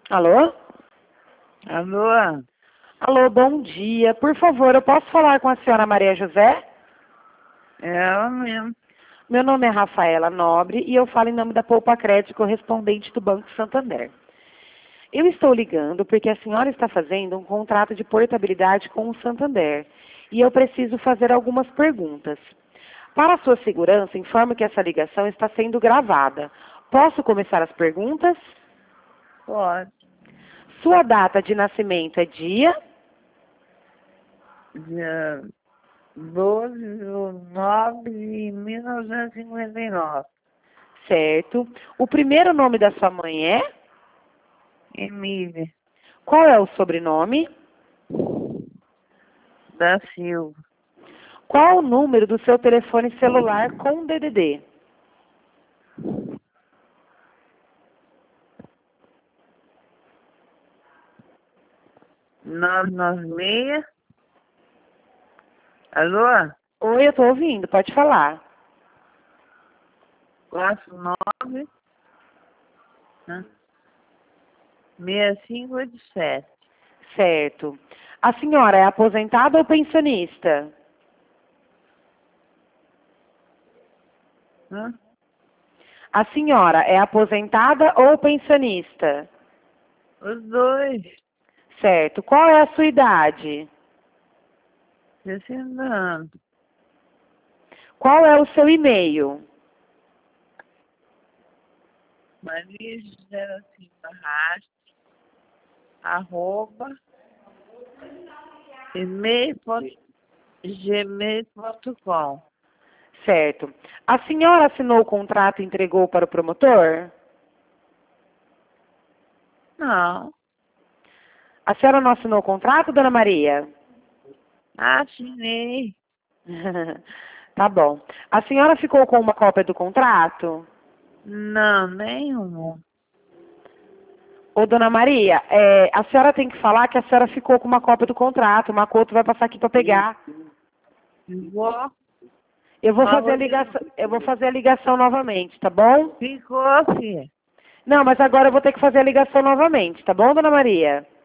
Alô? Alô? Alô, bom dia. Por favor, eu posso falar com a senhora Maria José? É ela mesmo. Meu nome é Rafaela Nobre e eu falo em nome da Poupa Crédito, correspondente do Banco Santander. Eu estou ligando porque a senhora está fazendo um contrato de portabilidade com o Santander e eu preciso fazer algumas perguntas. Para a sua segurança, informo que essa ligação está sendo gravada. Posso começar as perguntas? Pode. Sua data de nascimento é dia? Dia 12/9/1959. Certo. O primeiro nome da sua mãe é? Emília Qual é o sobrenome? da Silva. Qual o número do seu telefone celular com DDD? 996. Alô? Oi, eu estou ouvindo, pode falar. 49, né? 6587. Certo. A senhora é aposentada ou pensionista? Hã? A senhora é aposentada ou pensionista? Os dois. Certo. Qual é a sua idade? 60 anos. Qual é o seu e-mail? Maria José Silva Rastro, arroba, gmail.com. Certo. A senhora assinou o contrato e entregou para o promotor? Não. A senhora não assinou o contrato, dona Maria? Assinei. Tá bom. A senhora ficou com uma cópia do contrato? Não, nenhum. Ô, dona Maria, a senhora tem que falar que a senhora ficou com uma cópia do contrato. O Macoto vai passar aqui para pegar. Ficou? Eu vou fazer a ligação novamente, tá bom? Ficou, filha. Não, mas agora eu vou ter que fazer a ligação novamente, tá bom, dona Maria?